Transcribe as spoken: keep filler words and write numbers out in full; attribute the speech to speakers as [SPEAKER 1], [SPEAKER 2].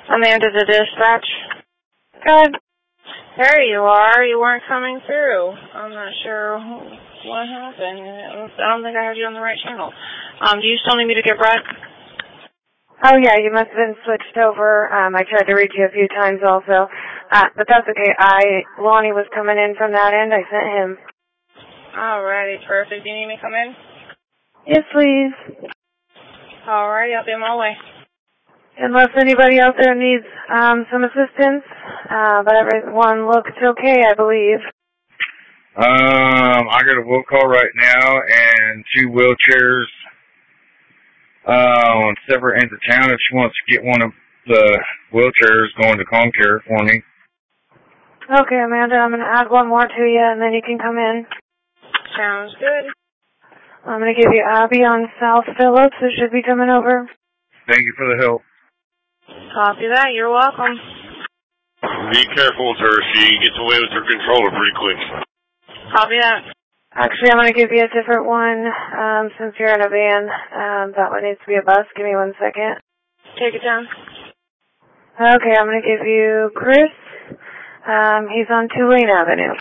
[SPEAKER 1] Amanda to dispatch.
[SPEAKER 2] Good.
[SPEAKER 1] There you are. You weren't coming through. I'm not sure what happened. I don't think I had you on the right channel. Um, do you still need me to get Brett?
[SPEAKER 2] Oh, yeah, you must have been switched over. Um, I tried to reach you a few times also. Uh, but that's okay. I, Lonnie was coming in from that end. I sent him.
[SPEAKER 1] Alrighty, perfect. Do you need me to come in?
[SPEAKER 2] Yes, please.
[SPEAKER 1] Alrighty, I'll be on my way.
[SPEAKER 2] Unless anybody out there needs um, some assistance, uh, but everyone looks okay, I believe.
[SPEAKER 3] Um, I got a will call right now and two wheelchairs uh, on separate ends of town. If she wants to get one of the wheelchairs going to Comcare for me.
[SPEAKER 2] Okay, Amanda, I'm going to add one more to you, and then you can come in.
[SPEAKER 1] Sounds good.
[SPEAKER 2] I'm going to give you Abby on South Phillips, who should be coming over.
[SPEAKER 3] Thank you for the help.
[SPEAKER 1] Copy that. You're welcome.
[SPEAKER 4] Be careful with her. She gets away with her controller pretty quick.
[SPEAKER 1] Copy that.
[SPEAKER 2] Actually, I'm going to give you a different one um, since you're in a van. Um, that one needs to be a bus. Give me one second.
[SPEAKER 1] Take it down.
[SPEAKER 2] Okay, I'm going to give you Chris. Um, he's on Tulane Avenue.